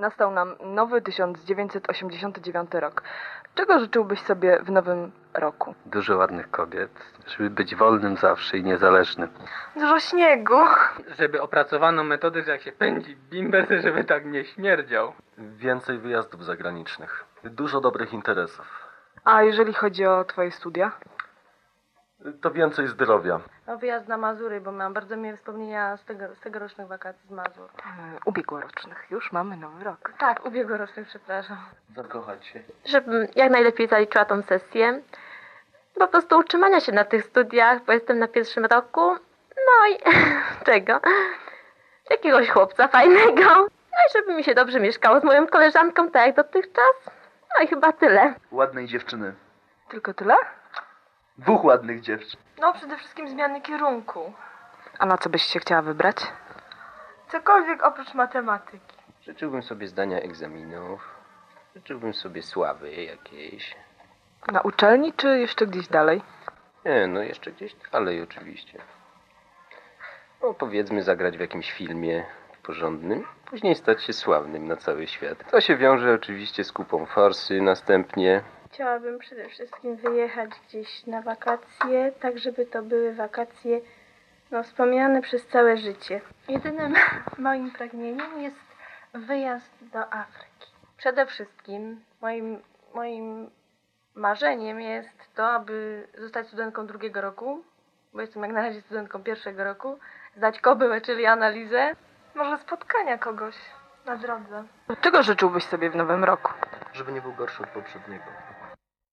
Nastał nam nowy 1989 rok. Czego życzyłbyś sobie w nowym roku? Dużo ładnych kobiet, żeby być wolnym zawsze i niezależnym. Dużo śniegu. Żeby opracowano metody, że jak się pędzi bimber, żeby tak nie śmierdział. Więcej wyjazdów zagranicznych. Dużo dobrych interesów. A jeżeli chodzi o twoje studia? To więcej zdrowia. No, wyjazd na Mazury, bo mam bardzo miłe wspomnienia z tegorocznych wakacji z Mazur. Ubiegłorocznych. Już mamy nowy rok. Tak, ubiegłorocznych, przepraszam. Zakochać się. Żebym jak najlepiej zaliczyła tą sesję. Po prostu utrzymania się na tych studiach, bo jestem na pierwszym roku. No i czego? Jakiegoś chłopca fajnego. No i żeby mi się dobrze mieszkało z moją koleżanką, tak jak dotychczas. No i chyba tyle. Ładnej dziewczyny. Tylko tyle? 2 ładnych dziewczyn. No, przede wszystkim zmiany kierunku. A na co byś się chciała wybrać? Cokolwiek oprócz matematyki. Życzyłbym sobie zdania egzaminów. Życzyłbym sobie sławy jakiejś. Na uczelni czy jeszcze gdzieś dalej? Nie, no jeszcze gdzieś dalej oczywiście. No powiedzmy zagrać w jakimś filmie porządnym, później stać się sławnym na cały świat. To się wiąże oczywiście z kupą forsy następnie. Chciałabym przede wszystkim wyjechać gdzieś na wakacje, tak żeby to były wakacje wspomniane przez całe życie. Jedynym moim pragnieniem jest wyjazd do Afryki. Przede wszystkim moim marzeniem jest to, aby zostać studentką drugiego roku, bo jestem jak na razie studentką pierwszego roku, zdać kobyłę, czyli analizę. Może spotkania kogoś na drodze. Czego życzyłbyś sobie w nowym roku? Żeby nie był gorszy od poprzedniego.